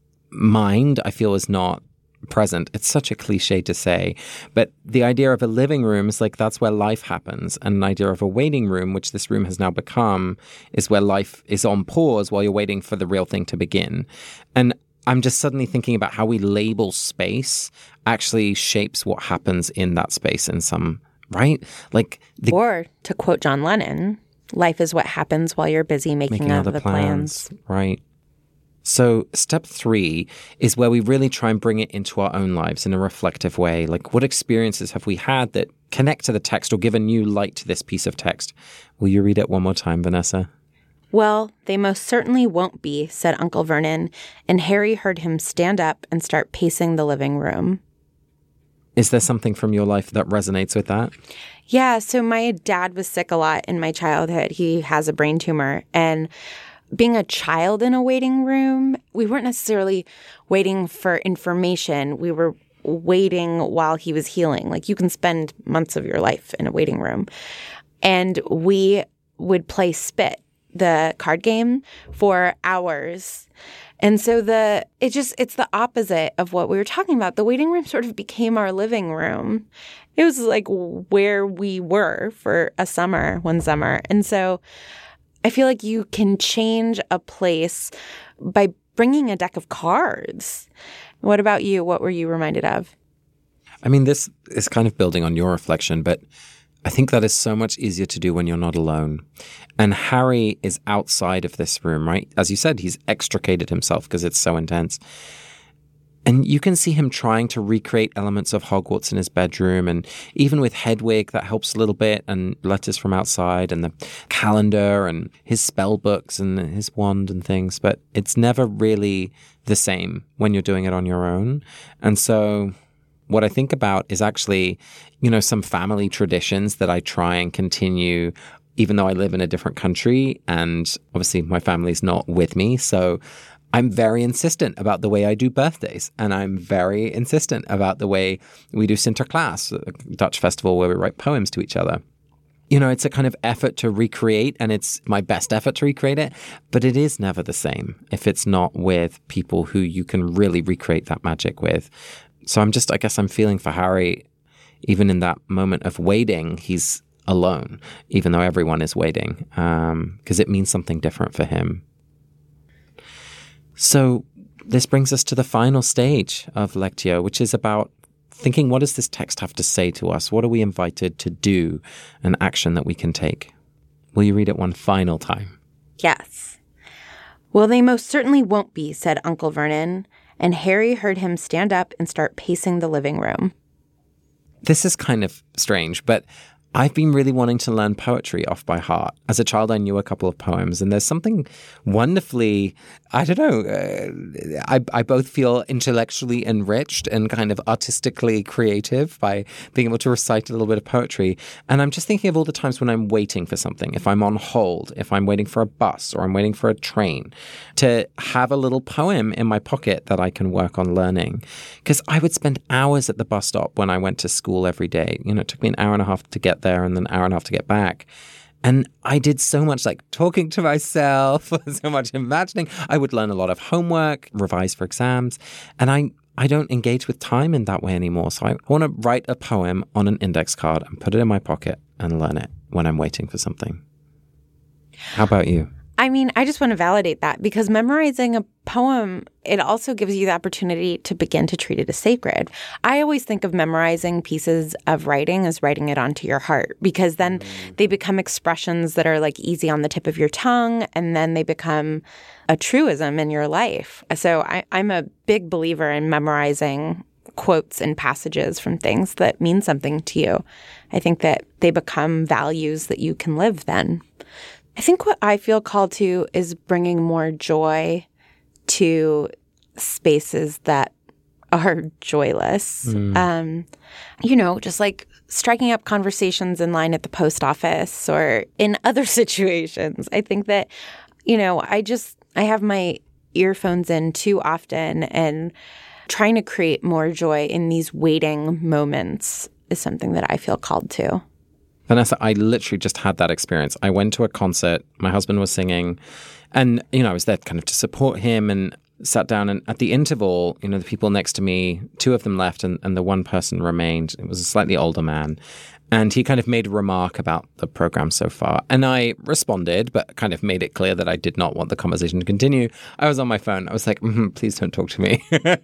mind, I feel, is not present. It's such a cliche to say, but the idea of a living room is like that's where life happens, and an idea of a waiting room, which this room has now become, is where life is on pause while you're waiting for the real thing to begin. And I'm just suddenly thinking about how we label space actually shapes what happens in that space in some, right? Like or to quote John Lennon, life is what happens while you're busy making other plans. Right. So step 3 is where we really try and bring it into our own lives in a reflective way. Like, what experiences have we had that connect to the text or give a new light to this piece of text? Will you read it one more time, Vanessa? Well, they most certainly won't be, said Uncle Vernon, and Harry heard him stand up and start pacing the living room. Is there something from your life that resonates with that? Yeah, so my dad was sick a lot in my childhood. He has a brain tumor, and being a child in a waiting room, we weren't necessarily waiting for information. We were waiting while he was healing. Like, you can spend months of your life in a waiting room. And we would play Spit, the card game, for hours. And so it's the opposite of what we were talking about. The waiting room sort of became our living room. It was like where we were for one summer. And so I feel like you can change a place by bringing a deck of cards. What about you? What were you reminded of? I mean, this is kind of building on your reflection, but I think that is so much easier to do when you're not alone. And Harry is outside of this room, right? As you said, he's extricated himself because it's so intense. And you can see him trying to recreate elements of Hogwarts in his bedroom. And even with Hedwig, that helps a little bit. And letters from outside and the calendar and his spell books and his wand and things. But it's never really the same when you're doing it on your own. And so what I think about is actually, some family traditions that I try and continue, even though I live in a different country. And obviously my family's not with me. So I'm very insistent about the way I do birthdays, and I'm very insistent about the way we do Sinterklaas, a Dutch festival where we write poems to each other. It's a kind of effort to recreate, and it's my best effort to recreate it, but it is never the same if it's not with people who you can really recreate that magic with. So I guess I'm feeling for Harry, even in that moment of waiting, he's alone, even though everyone is waiting, because it means something different for him. So this brings us to the final stage of Lectio, which is about thinking, what does this text have to say to us? What are we invited to do, an action that we can take? Will you read it one final time? Yes. Well, they most certainly won't be, said Uncle Vernon, and Harry heard him stand up and start pacing the living room. This is kind of strange, but I've been really wanting to learn poetry off by heart. As a child, I knew a couple of poems, and there's something wonderfully, I both feel intellectually enriched and kind of artistically creative by being able to recite a little bit of poetry. And I'm just thinking of all the times when I'm waiting for something, if I'm on hold, if I'm waiting for a bus or I'm waiting for a train, to have a little poem in my pocket that I can work on learning. Because I would spend hours at the bus stop when I went to school every day. It took me an hour and a half to get there and then an hour and a half to get back. And I did so much talking to myself, so much imagining. I would learn a lot of homework, revise for exams, and I don't engage with time in that way anymore. So I want to write a poem on an index card and put it in my pocket and learn it when I'm waiting for something. How about you? I mean, I just want to validate that because memorizing a poem, it also gives you the opportunity to begin to treat it as sacred. I always think of memorizing pieces of writing as writing it onto your heart because then they become expressions that are like easy on the tip of your tongue and then they become a truism in your life. So I'm a big believer in memorizing quotes and passages from things that mean something to you. I think that they become values that you can live then. I think what I feel called to is bringing more joy to spaces that are joyless. Just like striking up conversations in line at the post office or in other situations. I think that, I have my earphones in too often, and trying to create more joy in these waiting moments is something that I feel called to. Vanessa, I literally just had that experience. I went to a concert, my husband was singing, and, I was there kind of to support him and sat down. And at the interval, the people next to me, 2 of them left and the one person remained. It was a slightly older man. And he kind of made a remark about the program so far. And I responded, but kind of made it clear that I did not want the conversation to continue. I was on my phone. I was like, please don't talk to me.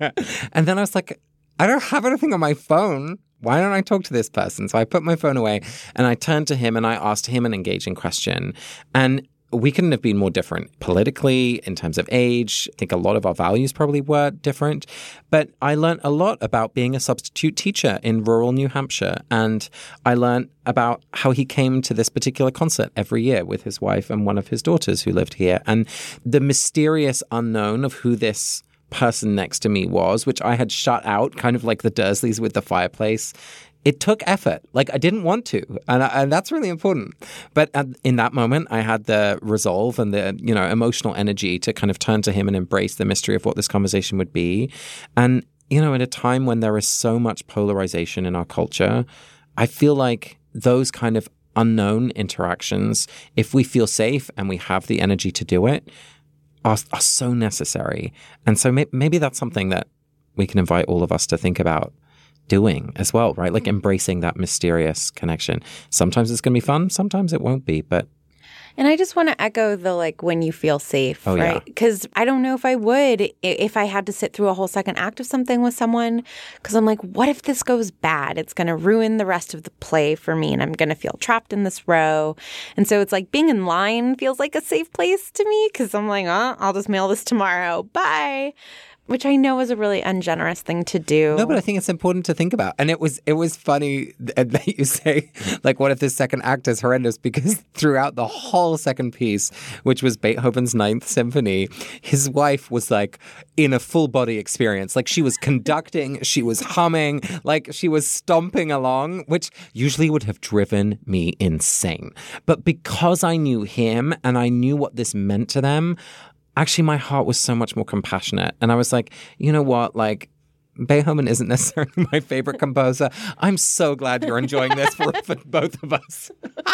And then I was like, I don't have anything on my phone. Why don't I talk to this person? So I put my phone away and I turned to him and I asked him an engaging question. And we couldn't have been more different politically, in terms of age. I think a lot of our values probably were different. But I learned a lot about being a substitute teacher in rural New Hampshire. And I learned about how he came to this particular concert every year with his wife and one of his daughters who lived here. And the mysterious unknown of who this person next to me was, which I had shut out, kind of like the Dursleys with the fireplace. It took effort. Like I didn't want to. And that's really important. But in that moment, I had the resolve and the, emotional energy to kind of turn to him and embrace the mystery of what this conversation would be. And, at a time when there is so much polarization in our culture, I feel like those kind of unknown interactions, if we feel safe and we have the energy to do it, are so necessary. And so maybe that's something that we can invite all of us to think about doing as well, right? Like embracing that mysterious connection. Sometimes it's going to be fun. Sometimes it won't be, but. And I just want to echo the when you feel safe, right? Because I don't know if I would if I had to sit through a whole second act of something with someone, because I'm like, what if this goes bad? It's going to ruin the rest of the play for me and I'm going to feel trapped in this row. And so it's like being in line feels like a safe place to me because I'm like, I'll just mail this tomorrow. Bye. Which I know is a really ungenerous thing to do. No, but I think it's important to think about. And it was funny that you say, what if this second act is horrendous? Because throughout the whole second piece, which was Beethoven's Ninth Symphony, his wife was in a full body experience. She was conducting, she was humming, she was stomping along, which usually would have driven me insane. But because I knew him and I knew what this meant to them, actually, my heart was so much more compassionate. And I was like, you know what? Beethoven isn't necessarily my favorite composer. I'm so glad you're enjoying this for both of us.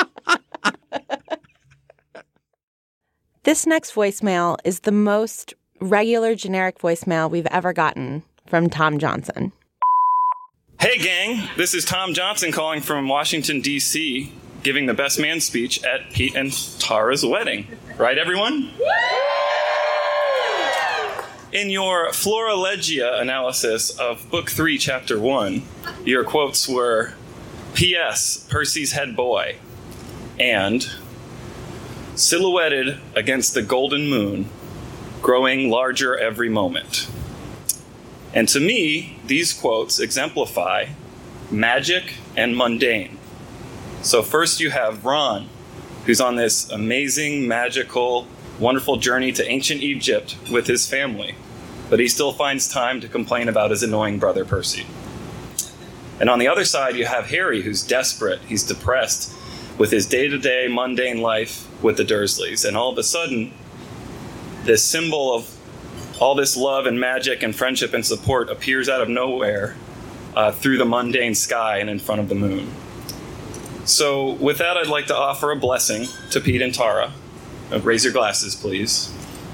This next voicemail is the most regular generic voicemail we've ever gotten from Tom Johnson. Hey, gang. This is Tom Johnson calling from Washington, D.C., giving the best man speech at Pete and Tara's wedding. Right, everyone? In your Florilegia analysis of Book 3, Chapter 1, your quotes were, P.S. Percy's head boy, and silhouetted against the golden moon, growing larger every moment. And to me, these quotes exemplify magic and mundane. So first you have Ron, who's on this amazing, magical, wonderful journey to ancient Egypt with his family, but he still finds time to complain about his annoying brother Percy. And on the other side, you have Harry, who's desperate. He's depressed with his day-to-day mundane life with the Dursleys. And all of a sudden, this symbol of all this love and magic and friendship and support appears out of nowhere through the mundane sky and in front of the moon. So with that, I'd like to offer a blessing to Pete and Tara. Raise your glasses, please.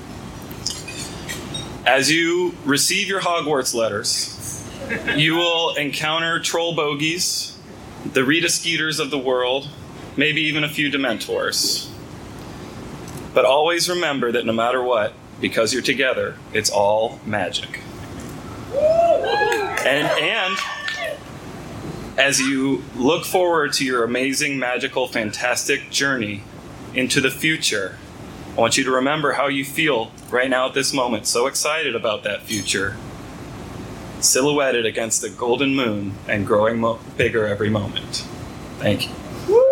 As you receive your Hogwarts letters, you will encounter troll bogies, the Rita Skeeters of the world, maybe even a few Dementors. But always remember that no matter what, because you're together, it's all magic. And as you look forward to your amazing, magical, fantastic journey into the future, I want you to remember how you feel right now at this moment, so excited about that future, silhouetted against the golden moon and growing bigger every moment. Thank you.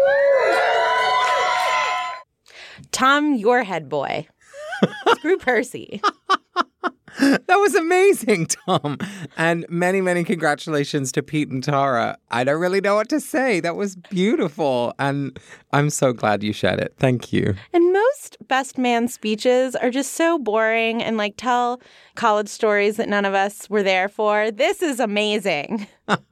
Tom, your head boy. Screw Percy. That was amazing, Tom. And many, many congratulations to Pete and Tara. I don't really know what to say. That was beautiful. And I'm so glad you shared it. Thank you. And most best man speeches are just so boring and like tell college stories that none of us were there for. This is amazing.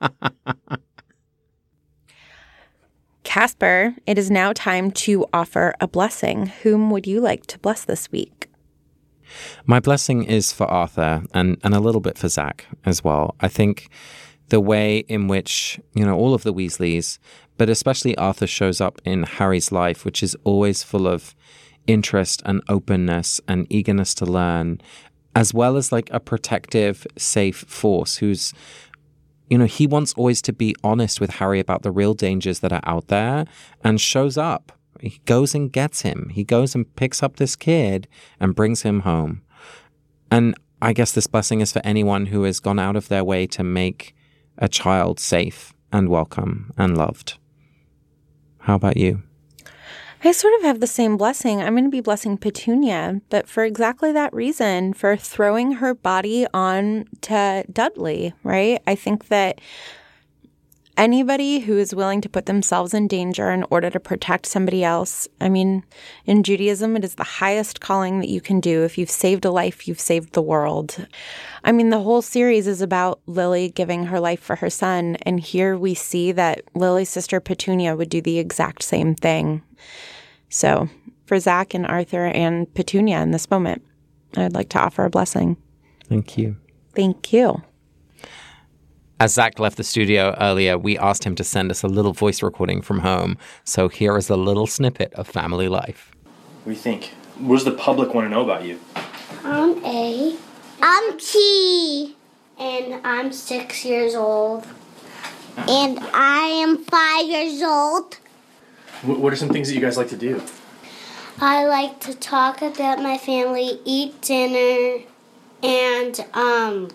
Casper, it is now time to offer a blessing. Whom would you like to bless this week? My blessing is for Arthur and a little bit for Zach as well. I think the way in which, all of the Weasleys, but especially Arthur shows up in Harry's life, which is always full of interest and openness and eagerness to learn, as well as like a protective, safe force who's, he wants always to be honest with Harry about the real dangers that are out there and shows up. He goes and gets him. He goes and picks up this kid and brings him home. And I guess this blessing is for anyone who has gone out of their way to make a child safe and welcome and loved. How about you? I sort of have the same blessing. I'm going to be blessing Petunia, but for exactly that reason, for throwing her body on to Dudley, right? I think that anybody who is willing to put themselves in danger in order to protect somebody else, in Judaism, it is the highest calling that you can do. If you've saved a life, you've saved the world. The whole series is about Lily giving her life for her son, and here we see that Lily's sister Petunia would do the exact same thing. So for Zach and Arthur and Petunia in this moment, I'd like to offer a blessing. Thank you. Thank you. As Zach left the studio earlier, we asked him to send us a little voice recording from home. So here is a little snippet of family life. What do you think? What does the public want to know about you? I'm A. I'm T. And I'm 6 years old. And I am 5 years old. What are some things that you guys like to do? I like to talk about my family, eat dinner, and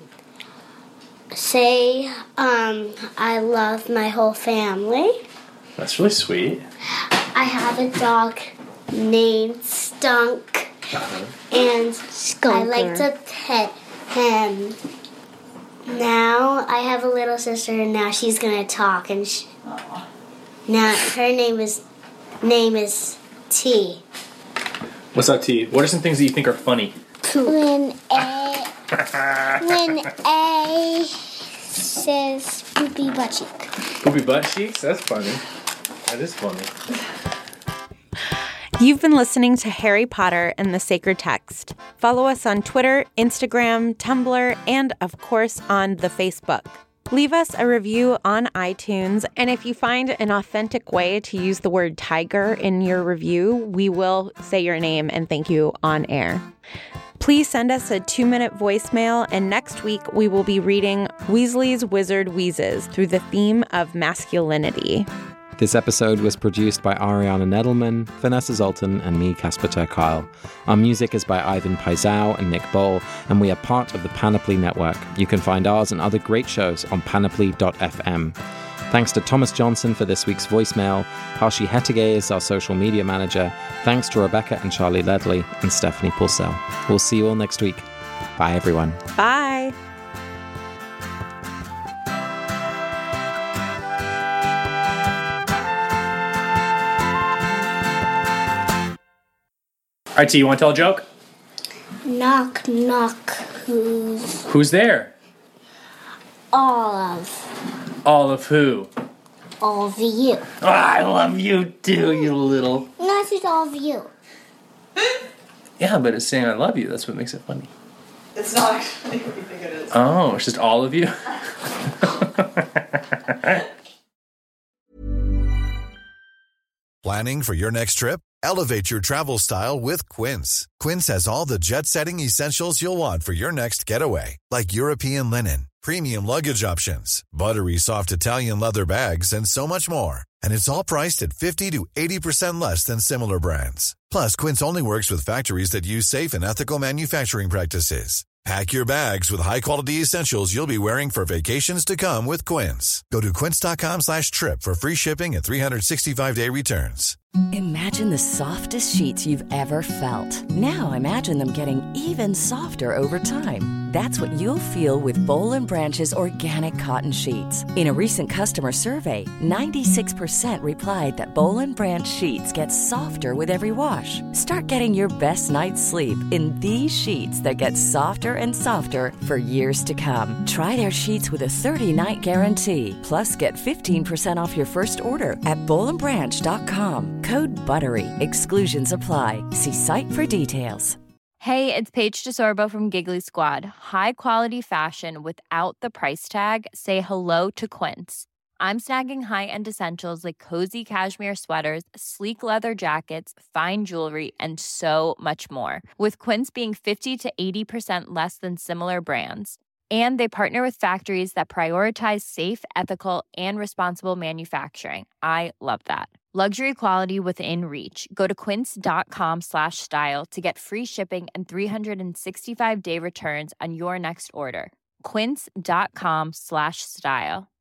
say I love my whole family. That's really sweet. I have a dog named Stunk. And Skunker. I like to pet him. Now I have a little sister, and now she's gonna talk. And now her name is T. What's up, T? What are some things that you think are funny? When A says poopy butt cheek. Poopy butt cheeks? That's funny. That is funny. You've been listening to Harry Potter and the Sacred Text. Follow us on Twitter, Instagram, Tumblr, and of course on the Facebook. Leave us a review on iTunes, and if you find an authentic way to use the word tiger in your review, we will say your name and thank you on air. Please send us a 2-minute voicemail, and next week we will be reading Weasley's Wizard Wheezes through the theme of masculinity. This episode was produced by Ariana Nedelman, Vanessa Zoltan, and me, Casper ter Kuile. Our music is by Ivan Paisau and Nick Boll, and we are part of the Panoply Network. You can find ours and other great shows on panoply.fm. Thanks to Thomas Johnson for this week's voicemail. Hashi Hettige is our social media manager. Thanks to Rebecca and Charlie Ledley and Stephanie Purcell. We'll see you all next week. Bye, everyone. Bye. All right, T, you want to tell a joke? Knock, knock. Who's there? All of. All of who? All of you. Oh, I love you too, you little... No, it's just all of you. Yeah, but it's saying I love you. That's what makes it funny. It's not actually what you think it is. Oh, it's just all of you? Planning for your next trip? Elevate your travel style with Quince. Quince has all the jet-setting essentials you'll want for your next getaway, like European linen, premium luggage options, buttery soft Italian leather bags, and so much more. And it's all priced at 50 to 80% less than similar brands. Plus, Quince only works with factories that use safe and ethical manufacturing practices. Pack your bags with high-quality essentials you'll be wearing for vacations to come with Quince. Go to quince.com/trip for free shipping and 365-day returns. Imagine the softest sheets you've ever felt. Now imagine them getting even softer over time. That's what you'll feel with Boll & Branch's organic cotton sheets. In a recent customer survey, 96% replied that Boll & Branch sheets get softer with every wash. Start getting your best night's sleep in these sheets that get softer and softer for years to come. Try their sheets with a 30-night guarantee. Plus, get 15% off your first order at bollandbranch.com. Code BUTTERY. Exclusions apply. See site for details. Hey, it's Paige DeSorbo from Giggly Squad. High quality fashion without the price tag. Say hello to Quince. I'm snagging high-end essentials like cozy cashmere sweaters, sleek leather jackets, fine jewelry, and so much more. With Quince being 50 to 80% less than similar brands. And they partner with factories that prioritize safe, ethical, and responsible manufacturing. I love that. Luxury quality within reach. Go to quince.com/style to get free shipping and 365-day returns on your next order. Quince.com/style.